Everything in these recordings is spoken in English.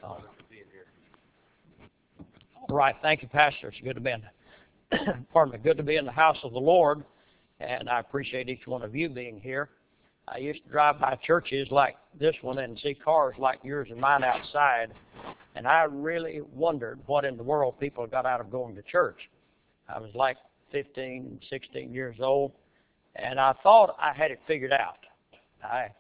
All right. Thank you, Pastor. It's good to be pardon me, good to be in the house of the Lord, and I appreciate each one of you being here. I used to drive by churches like this one and see cars like yours and mine outside, and I really wondered what in the world people got out of going to church. I was like 15, 16 years old, and I thought I had it figured out. I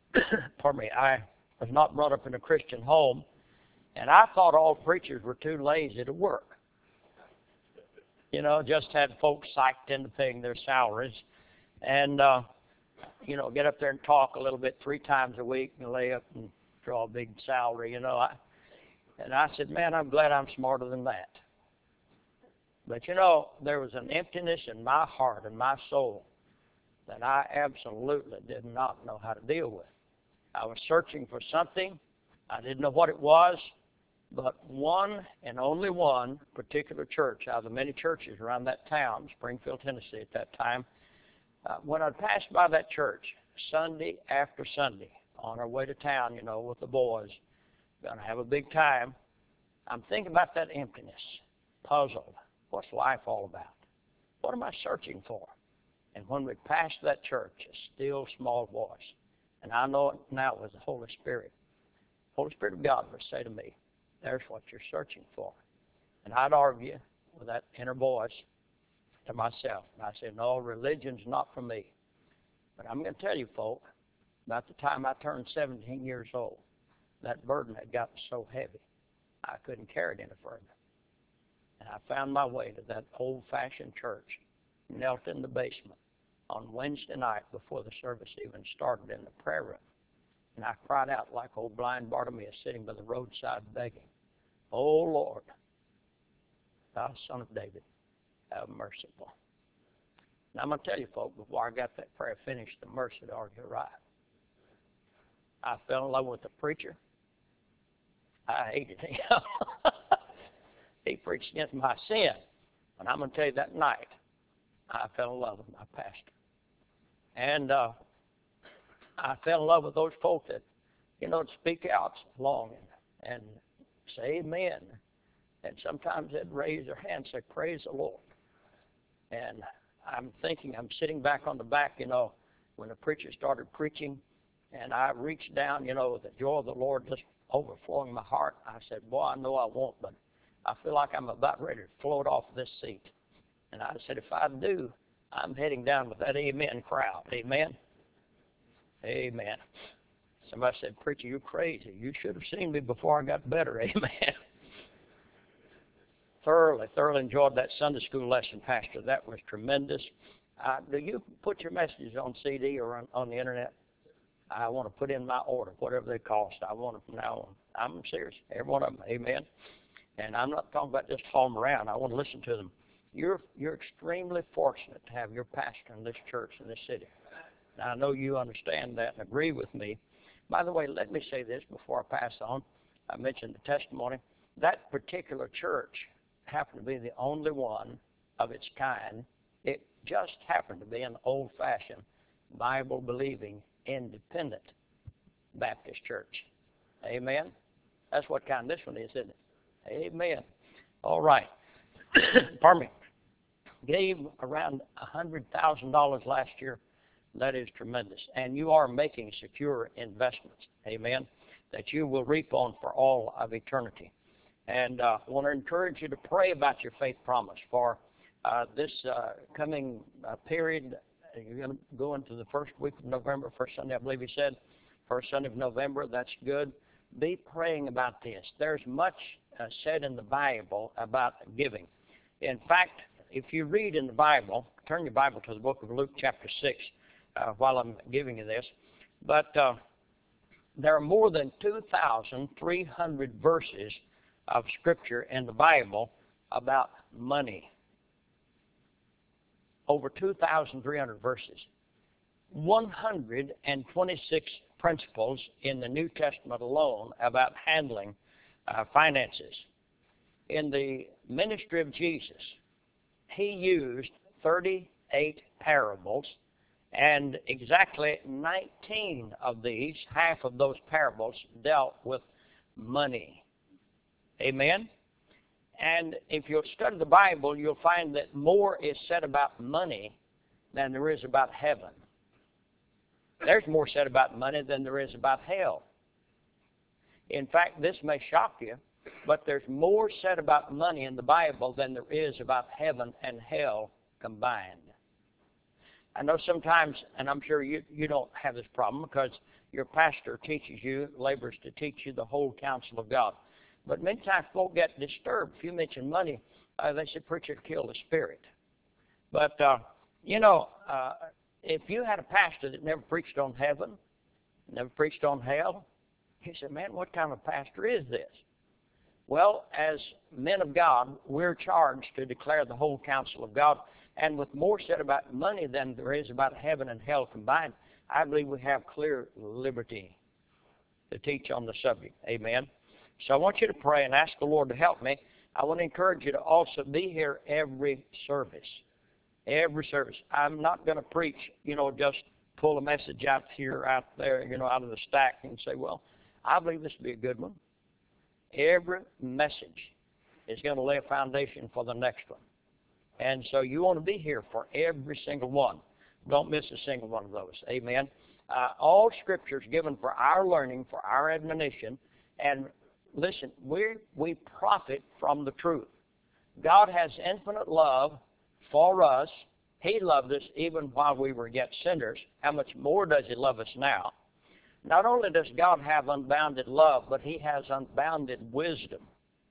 was not brought up in a Christian home, and I thought all preachers were too lazy to work. You know, just had folks psyched into paying their salaries and, get up there and talk a little bit 3 times a week and lay up and draw a big salary, And I said, man, I'm glad I'm smarter than that. But, there was an emptiness in my heart and my soul that I absolutely did not know how to deal with. I was searching for something. I didn't know what it was. But one and only one particular church out of the many churches around that town, Springfield, Tennessee at that time, when I passed by that church Sunday after Sunday on our way to town, with the boys, going to have a big time, I'm thinking about that emptiness, puzzled. What's life all about? What am I searching for? And when we passed that church, a still small voice, and I know it now was the Holy Spirit. Holy Spirit of God would say to me, there's what you're searching for. And I'd argue with that inner voice to myself. And I said, no, religion's not for me. But I'm going to tell you, folk, about the time I turned 17 years old, that burden had gotten so heavy, I couldn't carry it any further. And I found my way to that old-fashioned church, knelt in the basement on Wednesday night before the service even started in the prayer room. And I cried out like old blind Bartimaeus sitting by the roadside begging, oh, Lord, thou Son of David, have mercy upon me. Now, I'm going to tell you, folks, before I got that prayer finished, the mercy had already arrived. I fell in love with the preacher. I hated him. He preached against my sin. And I'm going to tell you that night, I fell in love with my pastor. And I fell in love with those folk that, speak out long and say amen. And sometimes they'd raise their hand and say, praise the Lord. And I'm sitting back on the back, when the preacher started preaching, and I reached down, the joy of the Lord just overflowing my heart. I said, boy, I know I won't, but I feel like I'm about ready to float off this seat. And I said, if I do, I'm heading down with that amen crowd. Amen? Amen. Somebody said, preacher, you're crazy. You should have seen me before I got better. Amen. Thoroughly enjoyed that Sunday school lesson, Pastor. That was tremendous. Do you put your messages on CD or on the Internet? I want to put in my order, whatever they cost. I want them from now on. I'm serious. Every one of them. Amen. And I'm not talking about just hauling them around. I want to listen to them. You're extremely fortunate to have your pastor in this church in this city. Now, I know you understand that and agree with me. By the way, let me say this before I pass on. I mentioned the testimony. That particular church happened to be the only one of its kind. It just happened to be an old-fashioned, Bible-believing, independent Baptist church. Amen? That's what kind this one is, isn't it? Amen. All right. Pardon me. Gave around $100,000 last year. That is tremendous. And you are making secure investments, amen, that you will reap on for all of eternity. And I want to encourage you to pray about your faith promise for this coming period. You're going to go into the first week of November, first Sunday, I believe he said, first Sunday of November. That's good. Be praying about this. There's much said in the Bible about giving. In fact, if you read in the Bible, turn your Bible to the book of Luke chapter 6 while I'm giving you this. But there are more than 2,300 verses of Scripture in the Bible about money. Over 2,300 verses. 126 principles in the New Testament alone about handling finances. In the ministry of Jesus, he used 38 parables, and exactly 19 of these, half of those parables, dealt with money. Amen? And if you'll study the Bible, you'll find that more is said about money than there is about heaven. There's more said about money than there is about hell. In fact, this may shock you, but there's more said about money in the Bible than there is about heaven and hell combined. I know sometimes, and I'm sure you don't have this problem because your pastor teaches you, labors to teach you the whole counsel of God. But many times folk get disturbed. If you mention money, they say, preacher killed the spirit. But, if you had a pastor that never preached on heaven, never preached on hell, he said, man, what kind of pastor is this? Well, as men of God, we're charged to declare the whole counsel of God. And with more said about money than there is about heaven and hell combined, I believe we have clear liberty to teach on the subject. Amen. So I want you to pray and ask the Lord to help me. I want to encourage you to also be here every service. Every service. I'm not going to preach, just pull a message out here, out there, out of the stack and say, well, I believe this will be a good one. Every message is going to lay a foundation for the next one. And so you want to be here for every single one. Don't miss a single one of those. Amen. All Scripture is given for our learning, for our admonition. And listen, we profit from the truth. God has infinite love for us. He loved us even while we were yet sinners. How much more does He love us now? Not only does God have unbounded love, but He has unbounded wisdom.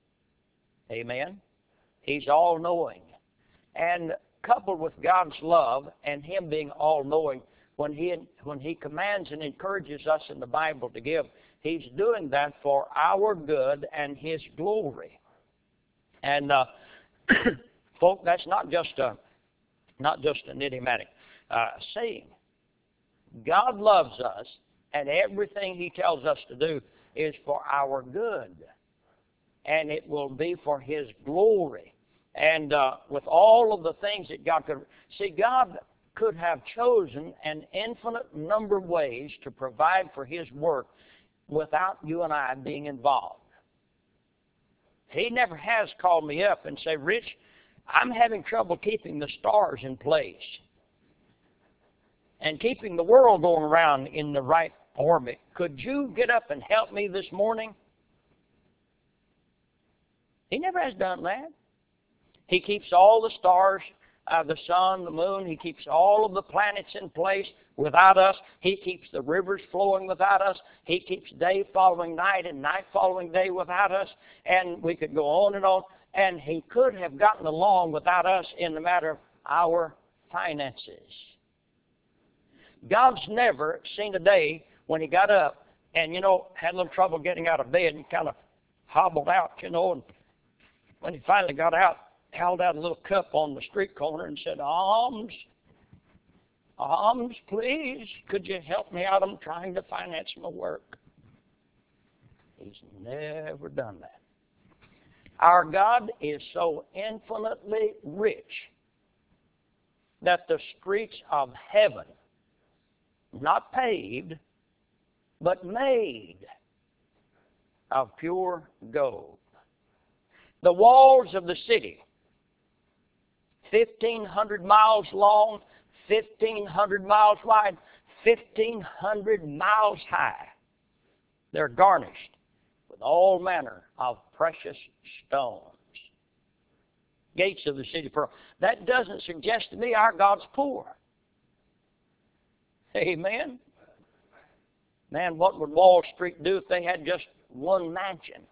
Amen? He's all-knowing. And coupled with God's love and Him being all-knowing, when He commands and encourages us in the Bible to give, He's doing that for our good and His glory. And folk, that's not just an idiomatic saying. God loves us, and everything He tells us to do is for our good, and it will be for His glory. And with all of the things that God could see, God could have chosen an infinite number of ways to provide for His work without you and I being involved. He never has called me up and said, Rich, I'm having trouble keeping the stars in place and keeping the world going around in the right orbit. Could you get up and help me this morning? He never has done that. He keeps all the stars, the sun, the moon. He keeps all of the planets in place without us. He keeps the rivers flowing without us. He keeps day following night and night following day without us. And we could go on and on. And He could have gotten along without us in the matter of our finances. God's never seen a day when He got up and, had a little trouble getting out of bed and kind of hobbled out, and when He finally got out, held out a little cup on the street corner and said, alms, please, could you help me out? I'm trying to finance my work. He's never done that. Our God is so infinitely rich that the streets of heaven, not paved, but made of pure gold. The walls of the city, 1,500 miles long, 1,500 miles wide, 1,500 miles high. They're garnished with all manner of precious stones. Gates of the city of pearl. That doesn't suggest to me our God's poor. Amen? Man, what would Wall Street do if they had just one mansion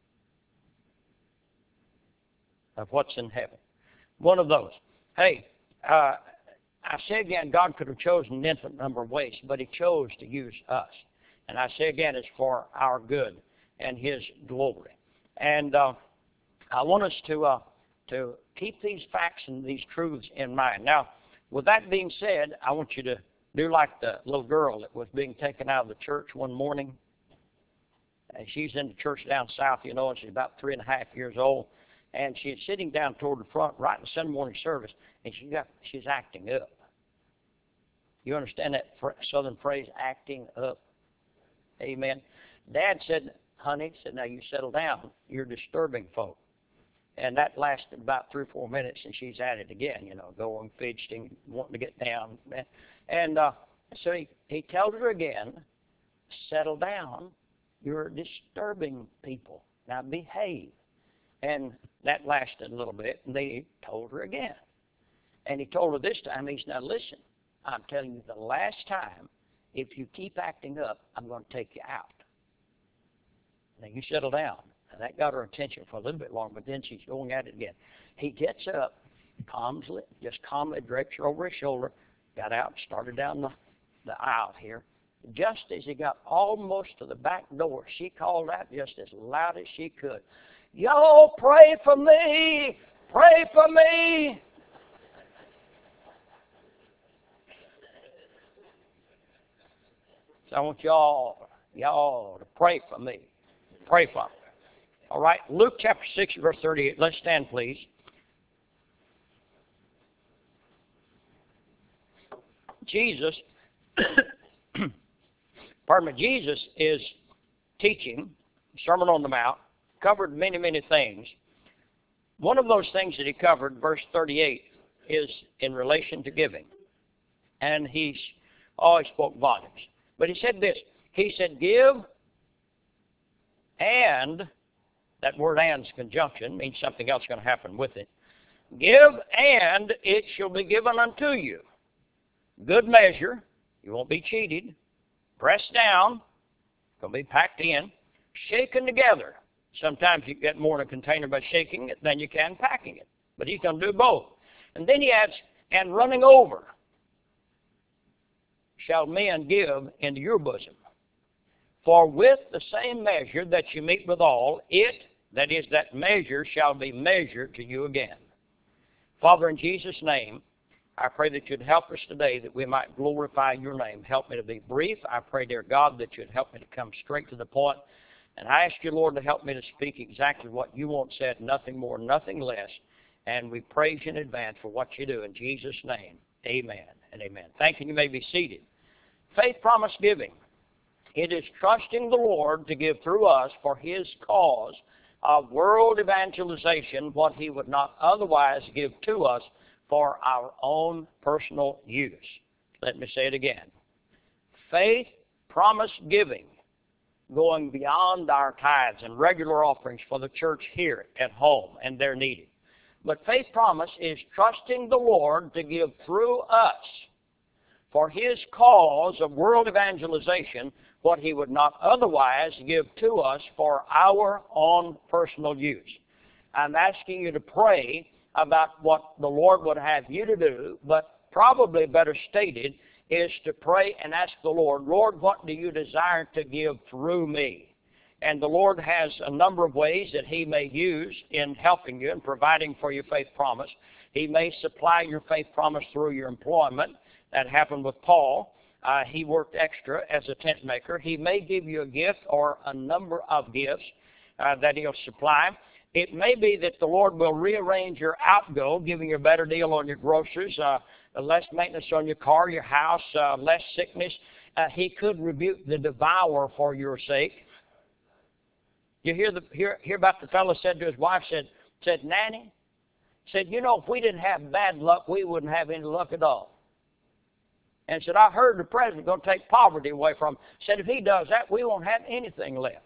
of what's in heaven? One of those. Hey, I say again, God could have chosen an infinite number of ways, but He chose to use us. And I say again, it's for our good and His glory. And I want us to keep these facts and these truths in mind. Now, with that being said, I want you to do like the little girl that was being taken out of the church one morning. And she's in the church down south, and she's about 3.5 years old. And she's sitting down toward the front right in the Sunday morning service, and she's acting up. You understand that southern phrase, acting up? Amen. Dad said, honey, said, now you settle down. You're disturbing folk. And that lasted about 3 or 4 minutes, and she's at it again, going, fidgeting, wanting to get down. And so he tells her again, settle down. You're disturbing people. Now behave. And that lasted a little bit, and they told her again. And he told her this time, he said, now listen, I'm telling you the last time, if you keep acting up, I'm going to take you out. Now you settle down. And that got her attention for a little bit longer, but then she's going at it again. He gets up, just calmly drapes her over his shoulder, got out, started down the aisle here. Just as he got almost to the back door, she called out just as loud as she could, y'all pray for me! Pray for me! So I want y'all to pray for me. Pray for me. All right, Luke chapter 6, verse 38. Let's stand, please. Jesus is teaching, Sermon on the Mount, covered many, many things. One of those things that he covered, verse 38, is in relation to giving. And he always spoke volumes. But he said this. He said, give, and, that word and's conjunction means something else is going to happen with it. Give, and it shall be given unto you. Good measure, you won't be cheated. Pressed down, going to be packed in. Shaken together. Sometimes you get more in a container by shaking it than you can packing it. But he's going to do both. And then he adds, and running over shall men give into your bosom. For with the same measure that you meet withal, that is, that measure shall be measured to you again. Father, in Jesus' name, I pray that you'd help us today that we might glorify your name. Help me to be brief. I pray, dear God, that you'd help me to come straight to the point. And I ask you, Lord, to help me to speak exactly what you want said, nothing more, nothing less. And we praise you in advance for what you do. In Jesus' name, amen and amen. Thank you. You may be seated. Faith promise giving. It is trusting the Lord to give through us for his cause of world evangelization what he would not otherwise give to us for our own personal use. Let me say it again. Faith promise giving, going beyond our tithes and regular offerings for the church here at home, and they're needed. But faith promise is trusting the Lord to give through us for his cause of world evangelization what he would not otherwise give to us for our own personal use. I'm asking you to pray about what the Lord would have you to do, but probably better stated is to pray and ask the Lord, Lord, what do you desire to give through me? And the Lord has a number of ways that he may use in helping you and providing for your faith promise. He may supply your faith promise through your employment. That happened with Paul. He worked extra as a tent maker. He may give you a gift or a number of gifts that he'll supply. It may be that the Lord will rearrange your outgo, giving you a better deal on your groceries, less maintenance on your car, your house, less sickness. He could rebuke the devourer for your sake. You hear about the fellow said to his wife, said, Nanny, said, you know, if we didn't have bad luck, we wouldn't have any luck at all. And said, I heard the president's going to take poverty away from him. Said, if he does that, we won't have anything left.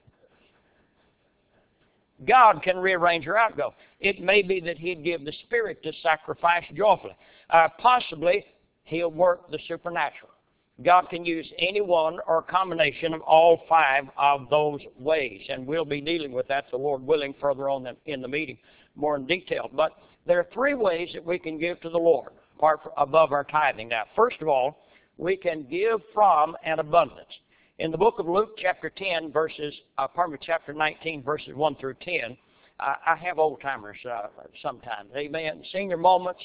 God can rearrange your outgo. It may be that he'd give the Spirit to sacrifice joyfully. Possibly, he'll work the supernatural. God can use any one or a combination of all 5 of those ways. And we'll be dealing with that, the Lord willing, further on in the meeting, more in detail. But there are 3 ways that we can give to the Lord, above our tithing. Now, first of all, we can give from an abundance. In the book of Luke, chapter 19, verses 1 through 10, I have old-timers sometimes. Amen. Senior moments.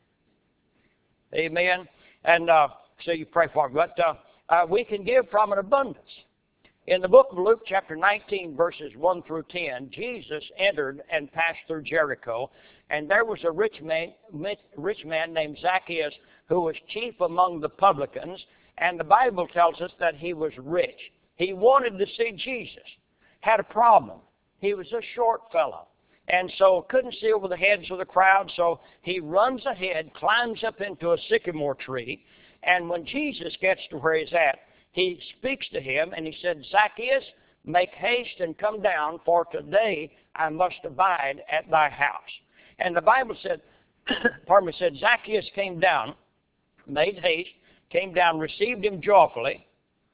Amen. And so you pray for me. But we can give from an abundance. In the book of Luke, chapter 19, verses 1 through 10, Jesus entered and passed through Jericho, and there was a rich man named Zacchaeus who was chief among the publicans, and the Bible tells us that he was rich. He wanted to see Jesus. had a problem. He was a short fellow, and so couldn't see over the heads of the crowd, so he runs ahead, climbs up into a sycamore tree, and when Jesus gets to where he's at, he speaks to him, and he said, Zacchaeus, make haste and come down, for today I must abide at thy house. And the Bible said, said Zacchaeus came down, made haste, came down, received him joyfully,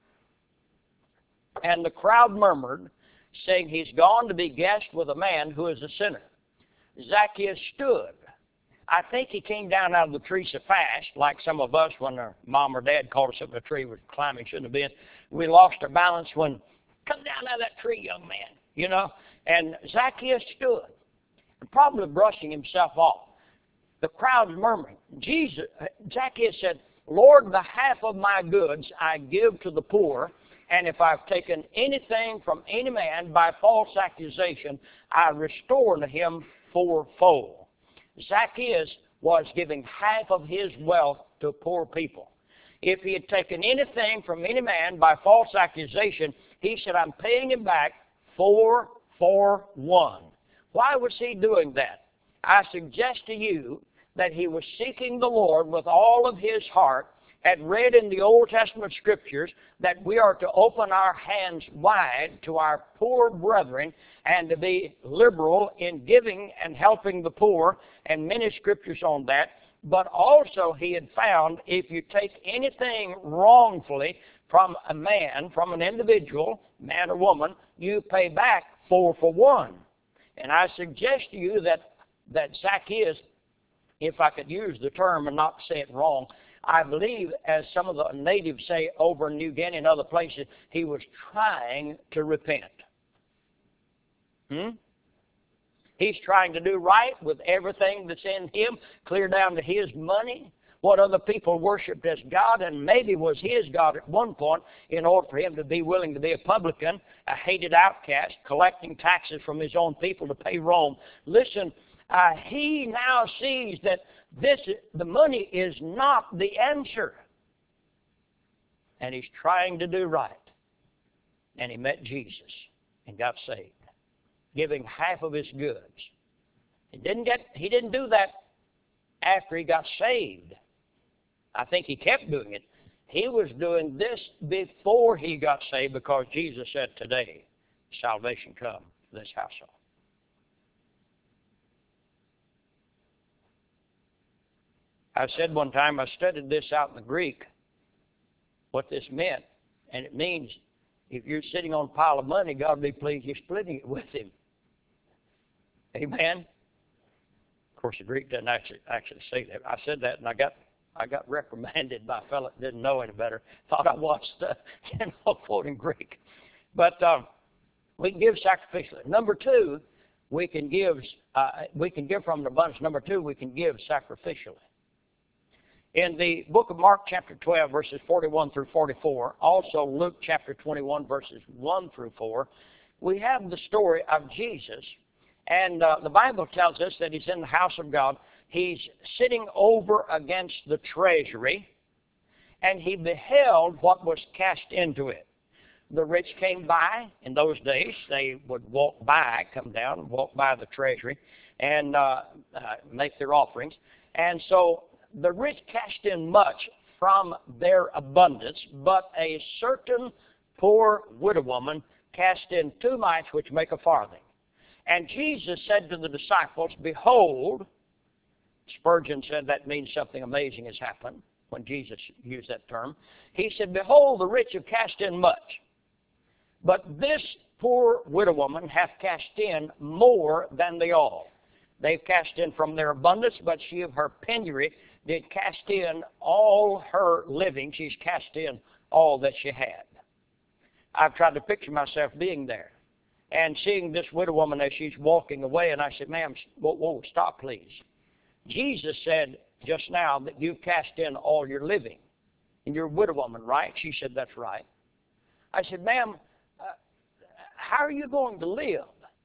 and the crowd murmured, saying, he's gone to be guest with a man who is a sinner. Zacchaeus stood. I think he came down out of the tree so fast, like some of us when our mom or dad called us up in the tree, was climbing, shouldn't have been. We lost our balance when, come down out of that tree, young man, you know. And Zacchaeus stood, probably brushing himself off. The crowd murmuring. Zacchaeus said, Lord, the half of my goods I give to the poor, and if I've taken anything from any man by false accusation, I restore to him fourfold. Zacchaeus was giving half of his wealth to poor people. If he had taken anything from any man by false accusation, he said, I'm paying him back 4 for 1. Why was he doing that? I suggest to you that he was seeking the Lord with all of his heart, had read in the Old Testament Scriptures that we are to open our hands wide to our poor brethren and to be liberal in giving and helping the poor, and many Scriptures on that. But also he had found if you take anything wrongfully from a man, from an individual, man or woman, you pay back 4 for 1. And I suggest to you that Zacchaeus, if I could use the term and not say it wrong, I believe, as some of the natives say over in New Guinea and other places, he was trying to repent. He's trying to do right with everything that's in him, clear down to his money, what other people worshipped as God, and maybe was his God at one point, in order for him to be willing to be a publican, a hated outcast, collecting taxes from his own people to pay Rome. Listen, he now sees that the money is not the answer. And he's trying to do right. And he met Jesus and got saved, giving half of his goods. He didn't do that after he got saved. I think he kept doing it. He was doing this before he got saved, because Jesus said, today salvation come to this household. I said one time, I studied this out in the Greek, what this meant. And it means if you're sitting on a pile of money, God will be pleased you're splitting it with him. Amen? Of course, the Greek doesn't actually say that. I said that, and I got reprimanded by a fellow that didn't know any better. Thought I was quoting Greek. But we can give sacrificially. Number 2, we can give from an abundance. Number 2, we can give sacrificially. In the book of Mark chapter 12, verses 41 through 44, also Luke chapter 21, verses 1 through 4, we have the story of Jesus. And the Bible tells us that he's in the house of God. He's sitting over against the treasury, and he beheld what was cast into it. The rich came by. In those days, they would come down and walk by the treasury and make their offerings. And so the rich cast in much from their abundance, but a certain poor widow woman cast in 2 mites, which make a farthing. And Jesus said to the disciples, behold, Spurgeon said that means something amazing has happened when Jesus used that term. He said, behold, the rich have cast in much, but this poor widow woman hath cast in more than they all. They've cast in from their abundance, but she of her penury did cast in all her living. She's cast in all that she had. I've tried to picture myself being there and seeing this widow woman as she's walking away, and I said, ma'am, whoa, stop, please. Jesus said just now that you've cast in all your living. And you're a widow woman, right? She said, that's right. I said, ma'am, how are you going to live?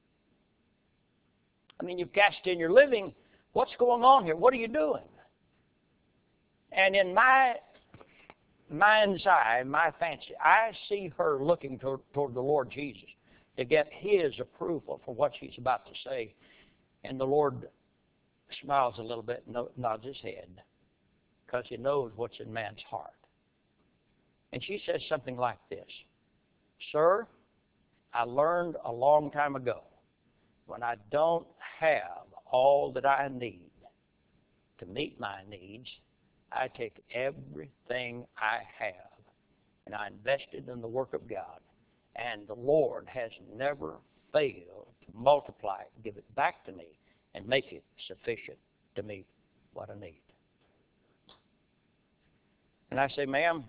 I mean, you've cast in your living. What's going on here? What are you doing? And in my mind's eye, my fancy, I see her looking toward the Lord Jesus. to get his approval for what she's about to say. And the Lord smiles a little bit and nods his head because he knows what's in man's heart. And she says something like this: "Sir, I learned a long time ago, when I don't have all that I need to meet my needs, I take everything I have and I invest it in the work of God. And the Lord has never failed to multiply it, give it back to me, and make it sufficient to meet what I need." And I say, "Ma'am,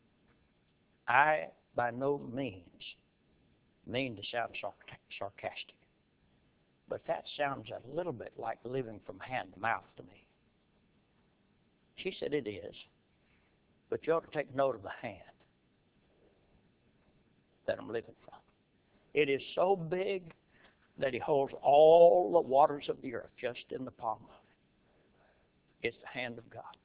I by no means mean to sound sarcastic, but that sounds a little bit like living from hand to mouth to me." She said, "It is, but you ought to take note of the hand that I'm living from. It is so big that he holds all the waters of the earth just in the palm of it. It's the hand of God."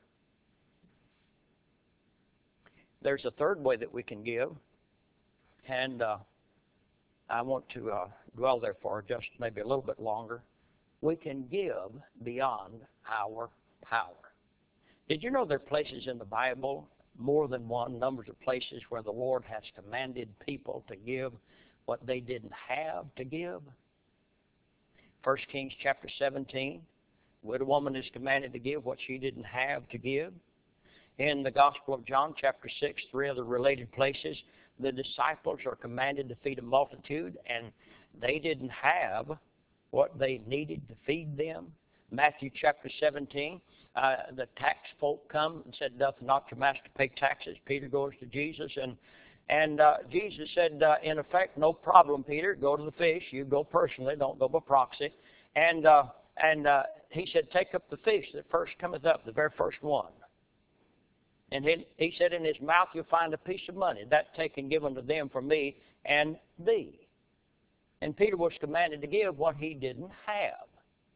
There's a third way that we can give, and I want to dwell there for just maybe a little bit longer. We can give beyond our power. Did you know there are places in the Bible, more than one, numbers of places where the Lord has commanded people to give what they didn't have to give? 1 Kings chapter 17, widow woman is commanded to give what she didn't have to give. In the Gospel of John chapter 6, 3 other related places, the disciples are commanded to feed a multitude, and they didn't have what they needed to feed them. Matthew chapter 17, the tax folk come and said, "Doth not your master pay taxes?" Peter goes to Jesus, and Jesus said, in effect, "No problem, Peter. Go to the fish. You go personally. Don't go by proxy." And he said, "Take up the fish that first cometh up, the very first one." And he said, "In his mouth you'll find a piece of money, that taken given to them for me and thee." And Peter was commanded to give what he didn't have.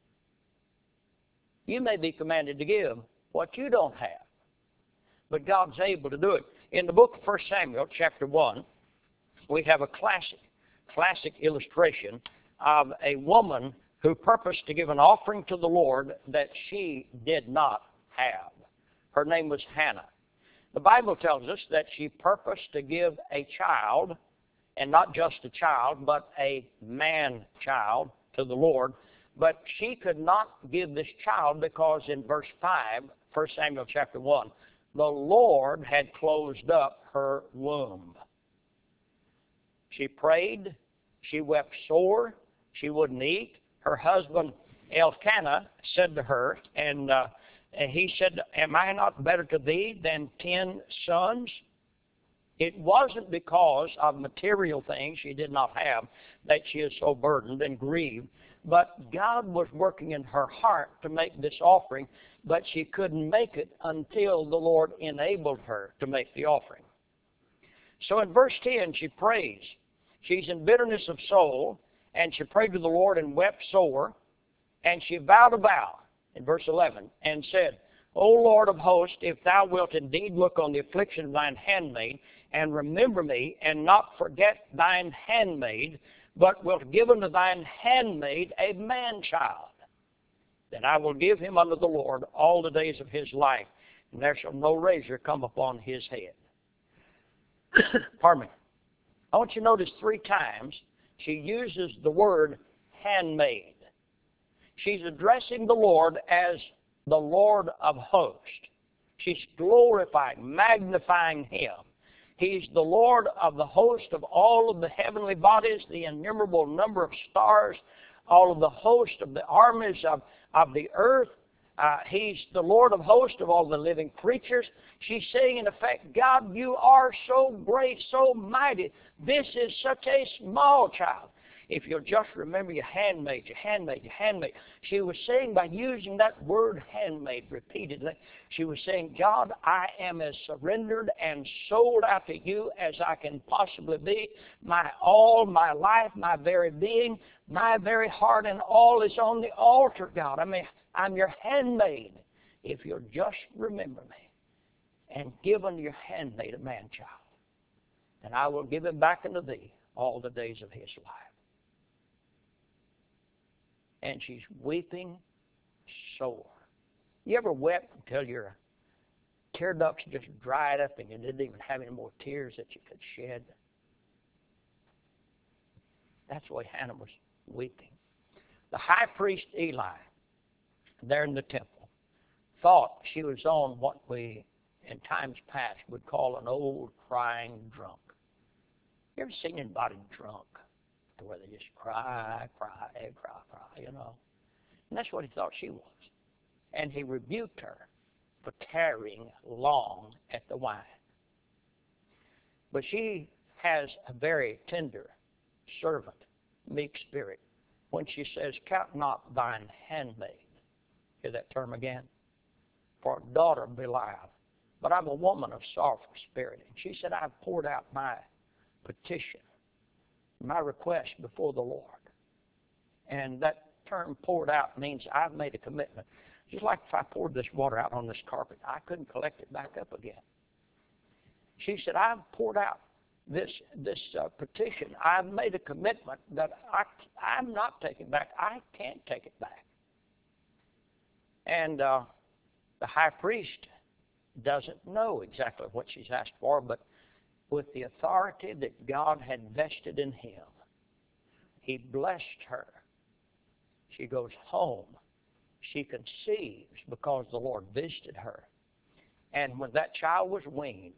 You may be commanded to give what you don't have, but God's able to do it. In the book of 1 Samuel, chapter 1, we have a classic illustration of a woman who purposed to give an offering to the Lord that she did not have. Her name was Hannah. The Bible tells us that she purposed to give a child, and not just a child, but a man-child to the Lord. But she could not give this child because in verse 5, 1 Samuel chapter 1, the Lord had closed up her womb. She prayed. She wept sore. She wouldn't eat. Her husband, Elkanah, said to her, and he said, "Am I not better to thee than 10 sons?" It wasn't because of material things she did not have that she is so burdened and grieved, but God was working in her heart to make this offering, but she couldn't make it until the Lord enabled her to make the offering. So in verse 10, she prays. She's in bitterness of soul, and she prayed to the Lord and wept sore, and she vowed a vow in verse 11, and said, "O Lord of hosts, if thou wilt indeed look on the affliction of thine handmaid, and remember me, and not forget thine handmaid, but wilt give unto thine handmaid a man-child, then I will give him unto the Lord all the days of his life, and there shall no razor come upon his head." Pardon me. I want you to notice 3 times she uses the word handmaid. She's addressing the Lord as the Lord of hosts. She's glorifying, magnifying him. He's the Lord of the host of all of the heavenly bodies, the innumerable number of stars, all of the host of the armies of the earth. He's the Lord of hosts of all the living creatures. She's saying, in effect, God, you are so great, so mighty. This is such a small child. If you'll just remember your handmaid, your handmaid, your handmaid. She was saying, by using that word handmaid repeatedly, she was saying, God, I am as surrendered and sold out to you as I can possibly be. My all, my life, my very being, my very heart and all is on the altar, God. I mean, I'm your handmaid. If you'll just remember me and give unto your handmaid a man-child, then I will give him back unto thee all the days of his life. and she's weeping sore. You ever wept until your tear ducts just dried up and you didn't even have any more tears that you could shed? That's the way Hannah was weeping. The high priest Eli, there in the temple, thought she was on what we, in times past, would call an old crying drunk. You ever seen anybody drunk to where they just cry, you know? And that's what he thought she was. And he rebuked her for tarrying long at the wine. But she has a very tender servant, meek spirit, when she says, count not thine handmaid. Hear that term again? For a daughter Belial. But I'm a woman of sorrowful spirit. And she said, I've poured out my petition, my request before the Lord. And that term poured out means I've made a commitment. Just like if I poured this water out on this carpet, I couldn't collect it back up again. She said, I've poured out this petition. I've made a commitment that I'm not taking back. I can't take it back. And the high priest doesn't know exactly what she's asked for, but with the authority that God had vested in him, he blessed her. She goes home. She conceives because the Lord visited her. And when that child was weaned,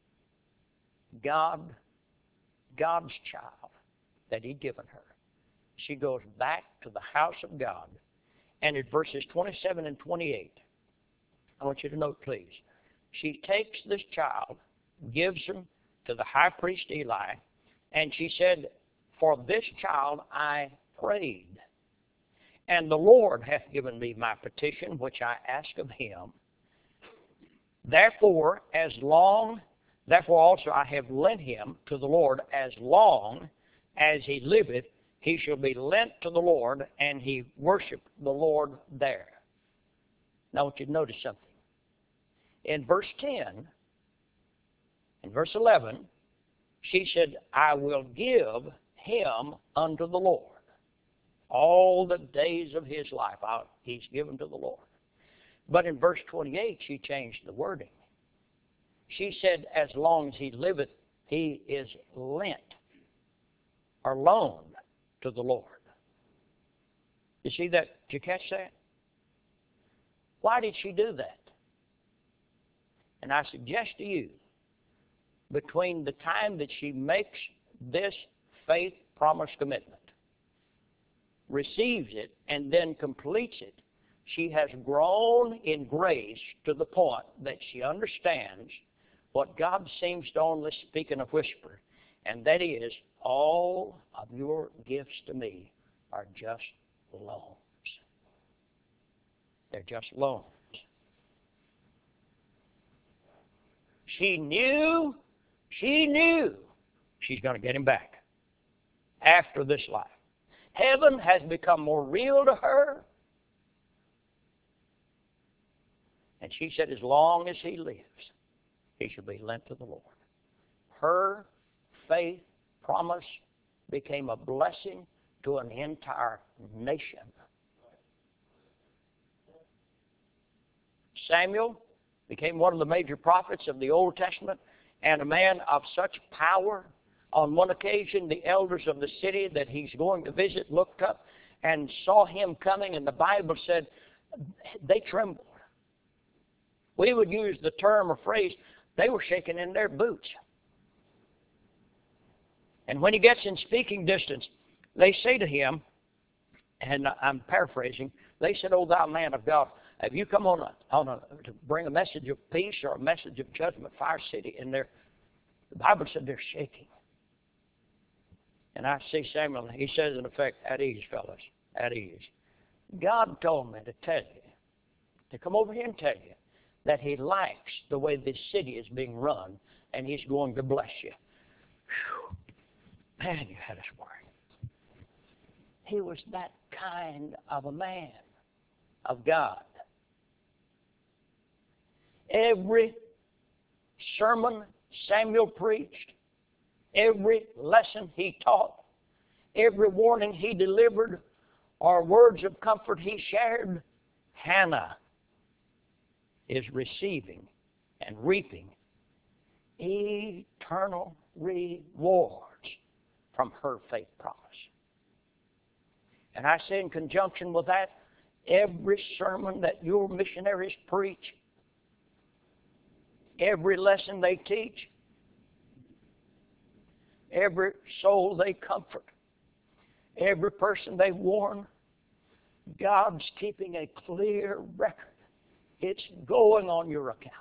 God's child that he'd given her, she goes back to the house of God. And in verses 27 and 28, I want you to note, please, she takes this child, gives him to the high priest Eli, and she said, for this child I prayed, and the Lord hath given me my petition, which I ask of him. Therefore also I have lent him to the Lord as long as he liveth, he shall be lent to the Lord, and he worshiped the Lord there. Now I want you to notice something. In verse 10, in verse 11, she said, I will give him unto the Lord. All the days of his life he's given to the Lord. But in verse 28, she changed the wording. She said, as long as he liveth, he is lent or loaned to the Lord. You see that? Did you catch that? Why did she do that? And I suggest to you, between the time that she makes this faith promise commitment, receives it, and then completes it, she has grown in grace to the point that she understands what God seems to only speak in a whisper, and that is, all of your gifts to me are just loans. They're just loans. She knew she's going to get him back after this life. Heaven has become more real to her. And she said, as long as he lives, he shall be lent to the Lord. Her faith promise became a blessing to an entire nation. Samuel became one of the major prophets of the Old Testament and a man of such power. On one occasion, the elders of the city that he's going to visit looked up and saw him coming, and the Bible said they trembled. We would use the term or phrase, they were shaking in their boots. And when he gets in speaking distance, they say to him, and I'm paraphrasing, they said, "O thou man of God, have you come to bring a message of peace or a message of judgment for our city?" And the Bible said they're shaking. And I see Samuel, he says in effect, at ease, fellas, at ease. God told me to tell you, to come over here and tell you, that he likes the way this city is being run, and he's going to bless you. Whew. Man, you had us worried. He was that kind of a man of God. Every sermon Samuel preached, every lesson he taught, every warning he delivered or words of comfort he shared, Hannah is receiving and reaping eternal rewards from her faith promise. And I say in conjunction with that, every sermon that your missionaries preach, every lesson they teach, every soul they comfort, every person they warn, God's keeping a clear record. It's going on your account.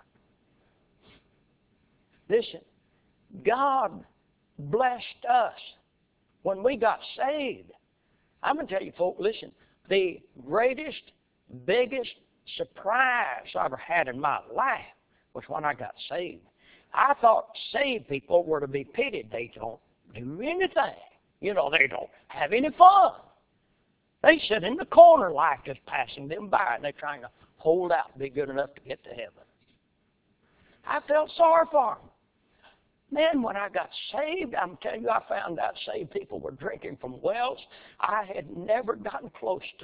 Listen, God blessed us when we got saved. I'm going to tell you, folks, listen, the greatest, biggest surprise I ever had in my life was when I got saved. I thought saved people were to be pitied. They don't do anything. You know, they don't have any fun. They sit in the corner, life just passing them by, and they're trying to hold out and be good enough to get to heaven. I felt sorry for them. Man, when I got saved, I'm telling you, I found out saved people were drinking from wells I had never gotten close to.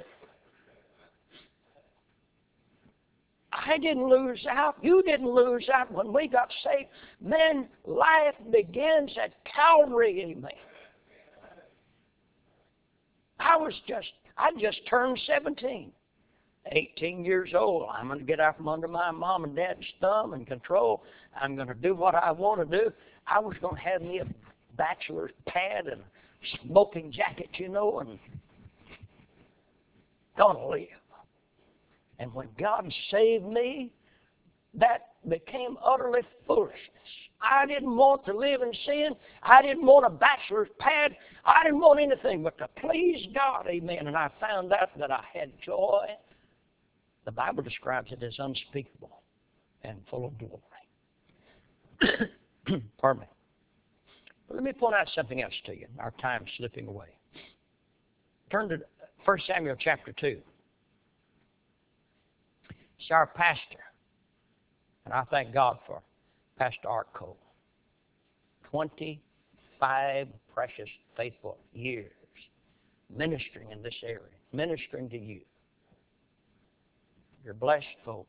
I didn't lose out. You didn't lose out when we got saved. Man, life begins at Calvary, amen. I just turned 17. 18 years old. I'm going to get out from under my mom and dad's thumb and control. I'm going to do what I want to do. I was going to have me a bachelor's pad and a smoking jacket, you know, and going to live. And when God saved me, that became utterly foolishness. I didn't want to live in sin. I didn't want a bachelor's pad. I didn't want anything but to please God, amen. And I found out that I had joy. The Bible describes it as unspeakable and full of glory. Pardon me. But let me point out something else to you. Our time's slipping away. Turn to 1 Samuel chapter 2. It's our pastor. And I thank God for Pastor Art Cole. 25 precious, faithful years ministering in this area, ministering to you. You're blessed folk.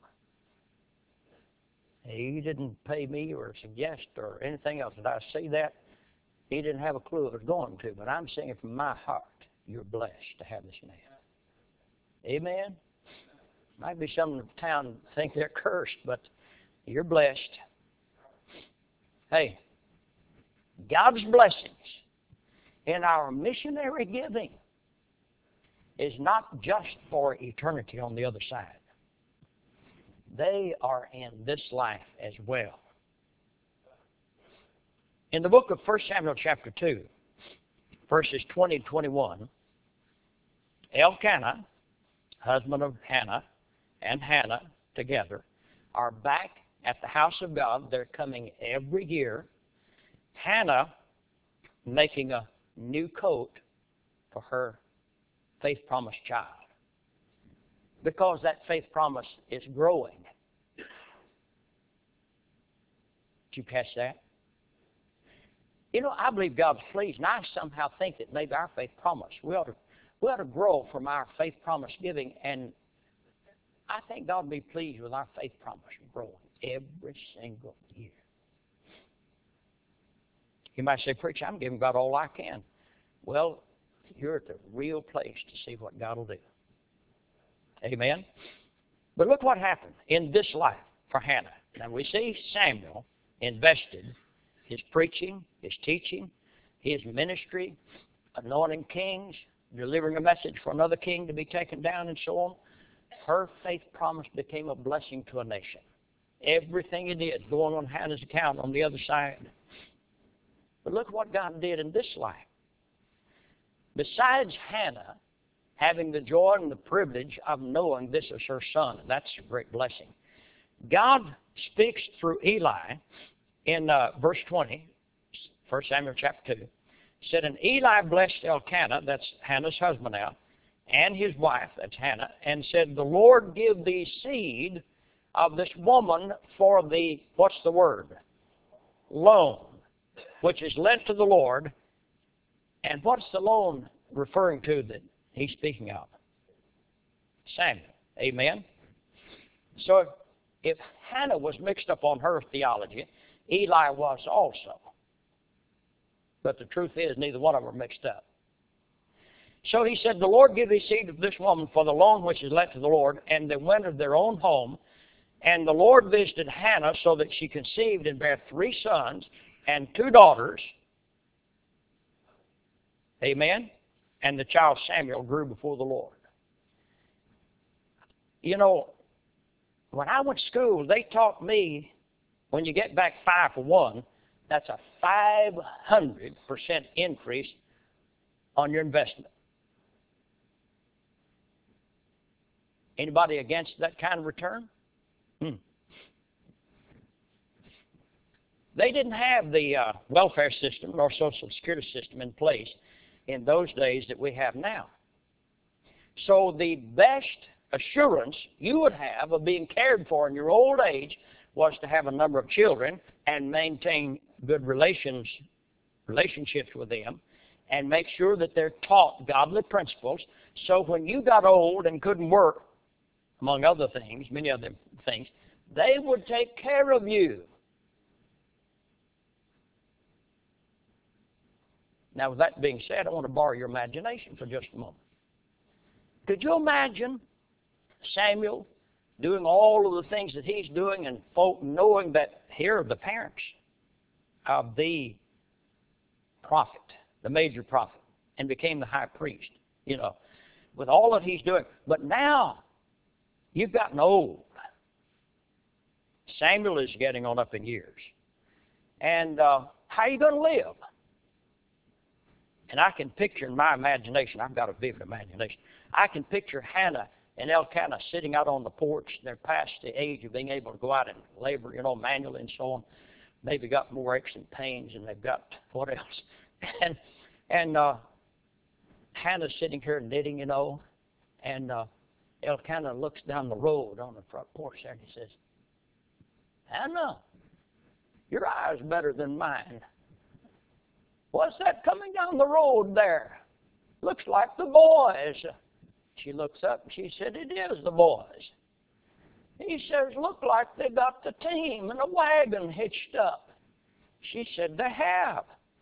He didn't pay me or suggest or anything else. Did I say that? He didn't have a clue it was going to, but I'm saying it from my heart. You're blessed to have this man. Amen? Might be some in the town think they're cursed, but you're blessed. Hey, God's blessings in our missionary giving is not just for eternity on the other side. They are in this life as well. In the book of 1 Samuel chapter 2, verses 20 and 21, Elkanah, husband of Hannah, and Hannah together are back at the house of God. They're coming every year. Hannah making a new coat for her faith promised child, because that faith promise is growing. Did you catch that? You know, I believe God's pleased, and I somehow think that maybe our faith promise, we ought to grow from our faith promise giving, and I think God will be pleased with our faith promise growing every single year. You might say, preacher, I'm giving God all I can. Well, you're at the real place to see what God will do. Amen? But look what happened in this life for Hannah. Now we see Samuel invested his preaching, his teaching, his ministry, anointing kings, delivering a message for another king to be taken down and so on. Her faith promise became a blessing to a nation. Everything he did going on Hannah's account on the other side. But look what God did in this life. Besides Hannah having the joy and the privilege of knowing this is her son, and that's a great blessing, God speaks through Eli in verse 20, 1 Samuel chapter 2. Said, and Eli blessed Elkanah, that's Hannah's husband now, and his wife, that's Hannah, and said, the Lord give thee seed of this woman for the, what's the word? Loan, which is lent to the Lord. And what's the loan referring to that he's speaking of? Samuel. Amen? So if Hannah was mixed up on her theology, Eli was also. But the truth is, neither one of them were mixed up. So he said, the Lord give thee seed of this woman for the loan which is let to the Lord, and they went of their own home. And the Lord visited Hannah so that she conceived and bare 3 sons and 2 daughters. Amen? And the child Samuel grew before the Lord. You know, when I went to school, they taught me when you get back 5 for 1, that's a 500% increase on your investment. Anybody against that kind of return? They didn't have the welfare system nor social security system in place in those days that we have now. So the best assurance you would have of being cared for in your old age was to have a number of children and maintain good relationships with them and make sure that they're taught godly principles, so when you got old and couldn't work, among other things, many other things, they would take care of you. Now, with that being said, I want to borrow your imagination for just a moment. Could you imagine Samuel doing all of the things that he's doing and folk knowing that here are the parents of the prophet, the major prophet, and became the high priest, you know, with all that he's doing. But now, you've gotten old. Samuel is getting on up in years. And how are you going to live? And I can picture in my imagination, I've got a vivid imagination, I can picture Hannah and Elkanah sitting out on the porch. They're past the age of being able to go out and labor, you know, manually and so on. Maybe got more aches and pains, and they've got what else? And Hannah's sitting here knitting, you know, and Elkanah looks down the road on the front porch there and he says, Hannah, your eye's better than mine. What's that coming down the road there? Looks like the boys. She looks up and she said, it is the boys. He says, look like they got the team and a wagon hitched up. She said, they have.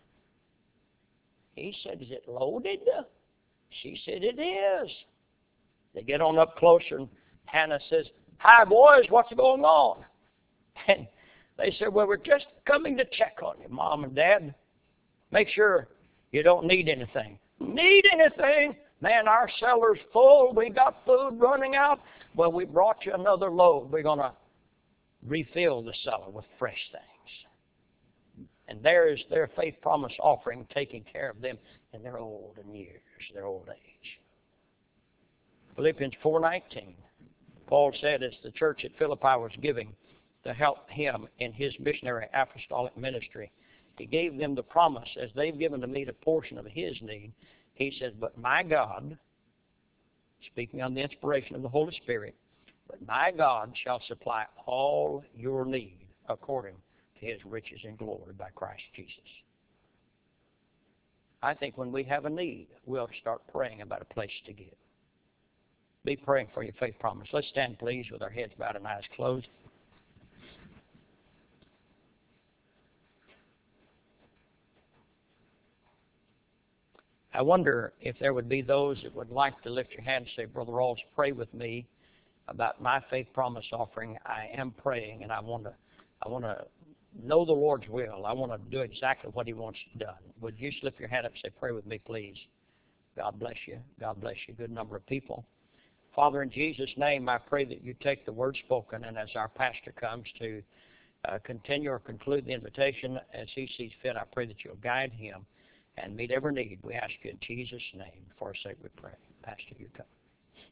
He said, is it loaded? She said, it is. They get on up closer and Hannah says, hi boys, what's going on? And they said, well, we're just coming to check on you, Mom and Dad. Make sure you don't need anything. Need anything? Man, our cellar's full. We got food running out. Well, we brought you another load. We're going to refill the cellar with fresh things. And there is their faith promise offering, taking care of them in their old years, their old age. Philippians 4:19, Paul said as the church at Philippi was giving to help him in his missionary apostolic ministry, he gave them the promise, as they've given to me the portion of his need. He says, but my God, speaking on the inspiration of the Holy Spirit, but my God shall supply all your need according to his riches and glory by Christ Jesus. I think when we have a need, we'll start praying about a place to give. Be praying for your faith promise. Let's stand, please, with our heads bowed and eyes closed. I wonder if there would be those that would like to lift your hand and say, Brother Rawls, pray with me about my faith promise offering. I am praying, and I want to know the Lord's will. I want to do exactly what he wants done. Would you slip your hand up and say, pray with me, please? God bless you. God bless you. Good number of people. Father, in Jesus' name, I pray that you take the word spoken, and as our pastor comes to continue or conclude the invitation as he sees fit, I pray that you'll guide him and meet every need. We ask you in Jesus' name. For our sake we pray. Pastor, you come.